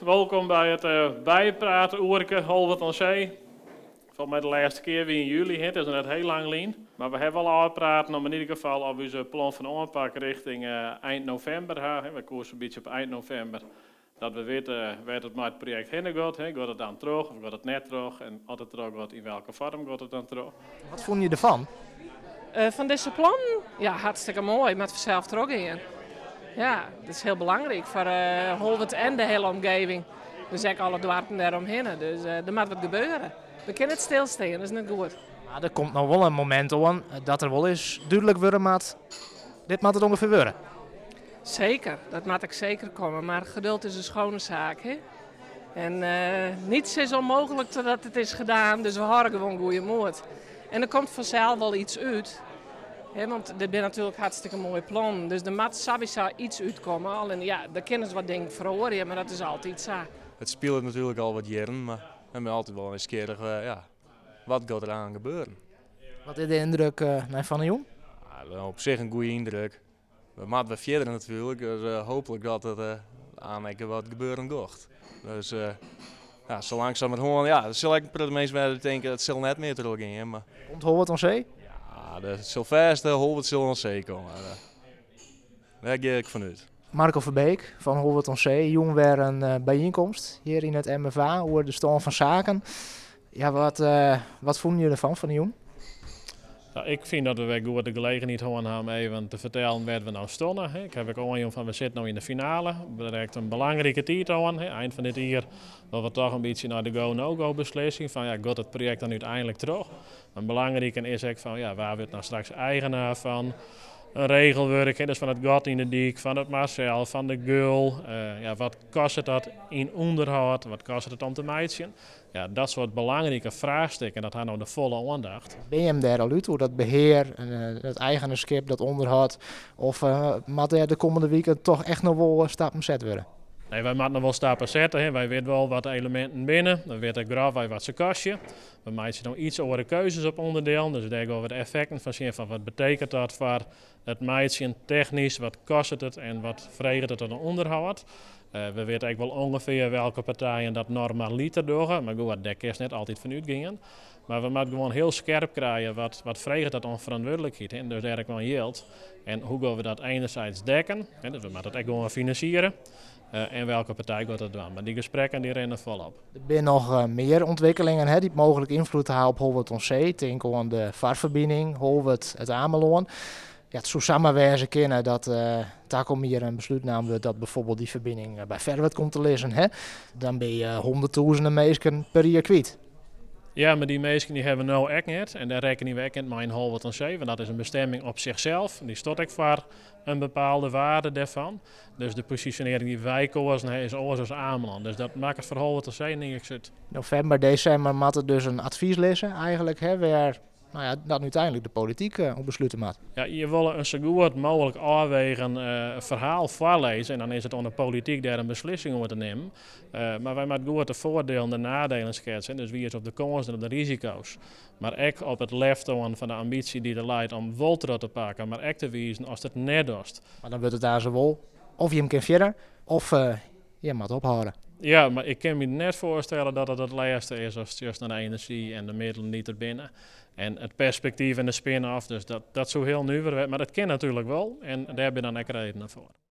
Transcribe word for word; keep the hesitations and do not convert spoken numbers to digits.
welkom bij het uh, bijpraten oerke Holwert aan Zee. Volgens mij de laatste keer weer in juli, het is nog net heel lang lien. Maar we hebben al uitpraten om in ieder geval op onze plan van aanpak richting uh, eind november. Hè. We koersen een beetje op eind november. Dat we weten uh, waar het met het project heen gaat. Hè. Gaat het dan terug of gaat het net terug? En als het terug gaat, in welke vorm gaat het dan terug? Wat vond je ervan? Uh, van deze plan? Ja, hartstikke mooi, met vanzelf terug in. Ja, dat is heel belangrijk voor uh, Holwert en de hele omgeving. Dus ik alle dwarpen daaromheen. Dus uh, er moet wat gebeuren. We kunnen het stilstaan, dat is niet goed. Maar er komt nog wel een moment aan dat er wel eens duidelijk worden moet. Dit moet het ongeveer worden. Zeker, dat moet ik zeker komen. Maar geduld is een schone zaak. Hè? En uh, niets is onmogelijk totdat het is gedaan. Dus we houden gewoon goede moed. En er komt vanzelf wel iets uit. He, want dit is natuurlijk hartstikke mooi plan. Dus er moet sowieso iets uitkomen. Alleen ja, daar kunnen ze wat dingen verhoren, maar dat is altijd zo. Het speelt natuurlijk al wat jaren, maar we hebben altijd wel eens keer uh, ja, wat gaat er aan gebeuren. Wat is de indruk uh, van de jong? Ja, op zich een goede indruk. We moeten we verder natuurlijk, dus uh, hopelijk dat er uh, aan wat gebeuren gaat. Dus uh, ja, zo langzaam met gewoon, ja, dat zal ik de meeste denken dat het zal net meer terug in. Maar... Komt Holwert aan Zee? Ja, de Sylvester Holwert zal aan Zee komen. Uh, daar ga ik vanuit. Marco Verbeek van Holwert aan Zee, jong weer een uh, bijeenkomst hier in het M F A over de stand van zaken. Ja, wat, uh, wat vonden jullie ervan, van de jong? Ja, ik vind dat we weer goed de gelegenheid hebben even te vertellen waar we nou stonden. Ik heb ook al van we zitten nu in de finale. We hebben een belangrijke tijd aan. Eind van dit jaar dat we toch een beetje naar de go-no-go beslissing van ja, gaat het project dan uiteindelijk terug. Een belangrijke is ook van ja, waar wordt nou straks eigenaar van? Een regelwerk, dus van het gat in de dik, van het Marcel, van de Gul. Uh, ja, wat kost het dat in onderhoud? Wat kost het om te meiden? Ja, dat soort belangrijke vraagstukken, dat had nou de volle aandacht. Ben je hem daar al uit, hoe dat beheer, uh, het eigenaarschap, dat onderhoud, of uh, moet er de komende weken toch echt nog wel stappen zet worden? Nee, wij moeten nog wel stappen zetten. Hè. Wij weten wel wat elementen binnen. Dan weet ik graag wat ze kosten. We maken nog iets over de keuzes op onderdeel. Dus daar gaan we de effecten van zien van wat betekent dat voor het meidje technisch, wat kost het en wat vreegt het aan onderhoud. Uh, we weten eigenlijk wel ongeveer welke partijen dat normaliter doen. Maar goed, daar is net altijd van uitgingen. Maar we moeten gewoon heel scherp krijgen wat, wat vreegt dat aan verantwoordelijkheid. Hè. Dus eigenlijk wel yield. En hoe gaan we dat enerzijds dekken. Hè. Dus we moeten het ook gewoon financieren. Uh, en welke partij gaat dat doen. Maar die gesprekken die rennen volop. Er zijn nog uh, meer ontwikkelingen hè, die mogelijk invloed hebben op Holwert aan Zee. Denk aan de vaartverbinding, Holwert het Ameloon. Ja, het zou samenwerken kunnen dat uh, daar komt hier een besluit namelijk dat bijvoorbeeld die verbinding uh, bij Verwert komt te liggen. Hè. Dan ben je honderdduizenden mensen per jaar kwijt. Ja, maar die mensen die hebben we nou echt niet. En daar rekenen we ook in mijn Holwert aan Zee. Want dat is een bestemming op zichzelf. Die staat ook voor een bepaalde waarde daarvan. Dus de positionering die wij kozen is oorzaak Ameland. Dus dat maakt het voor Holwert aan Zee niks uit. November, december moet er dus een advies lezen eigenlijk. Hè, waar nou ja, dat uiteindelijk de politiek uh, op besluiten moet. Ja, je wil een zo goed mogelijk afwegen uh, verhaal voorlezen. En dan is het aan de politiek daar een beslissing over te nemen. Uh, maar wij moeten goed de voordelen en de nadelen schetsen. Dus wie is op de kansen en op de risico's. Maar ook op het leftoon van de ambitie die er leidt om Wolter te pakken. Maar ook te wijzen als het net doet. Maar dan wordt het daar zo wel. Of je hem kan verder, of uh, je moet ophouden. Ja, maar ik kan me net voorstellen dat het het laatste is als het juist naar de energie en de middelen niet er binnen. En het perspectief en de spin-off, dus dat, dat zo heel nu weer. Maar dat kan natuurlijk wel en daar heb je dan ook redenen voor.